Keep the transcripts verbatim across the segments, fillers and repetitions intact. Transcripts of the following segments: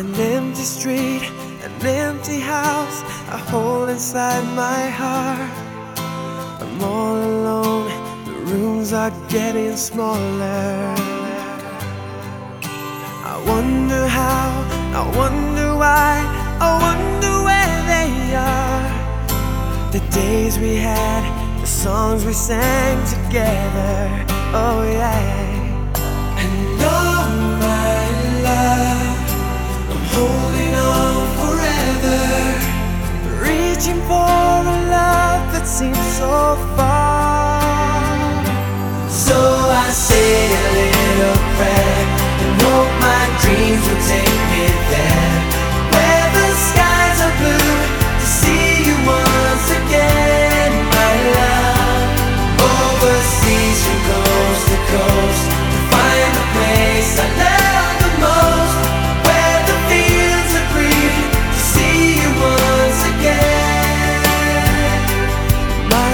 An empty street, an empty house, a hole inside my heart. I'm all alone, the rooms are getting smaller. I wonder how, I wonder why, I wonder where they are. The days we had, the songs we sang together, oh yeah. And oh my love, I'm holding on forever, reaching for a love that seems so far. So I say a little prayer and hope my dreams will take me there, where the skies are blue, to see you once again, my love. Overseas from coast to coast, to find the place I love the most, where the fields are green, to see you once again, my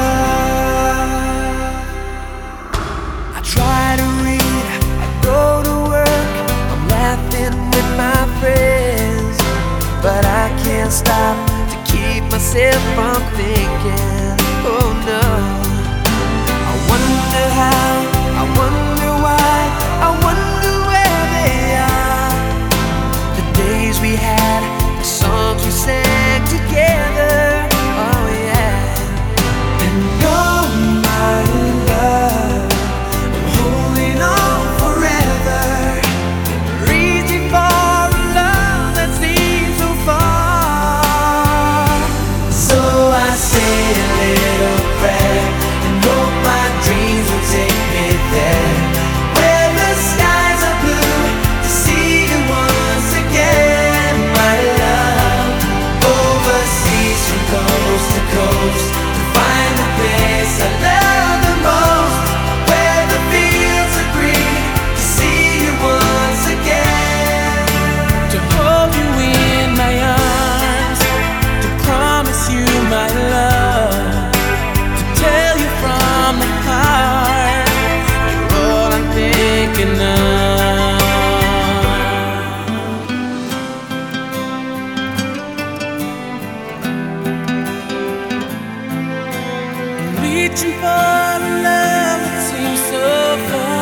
love. I try to read, I go to work, I'm laughing with my friends, but I can't stop to keep myself from thinking, oh no. I wonder how, I wonder why, I wonder where they are. The days we had, the songs we sang together, oh yeah. And oh my love, I'm holding on forever, reaching for a love that seems so far. So I say a little prayer and hope my dreams will take me there, where the skies are blue, to see you once again, my love. Overseas from coast to coast, to find the place I love the most, where the fields are green, to see you once again, to hold you in my arms, to promise you my love, to tell you from the heart, you're all I'm thinking of. Reaching for a love that seems so far.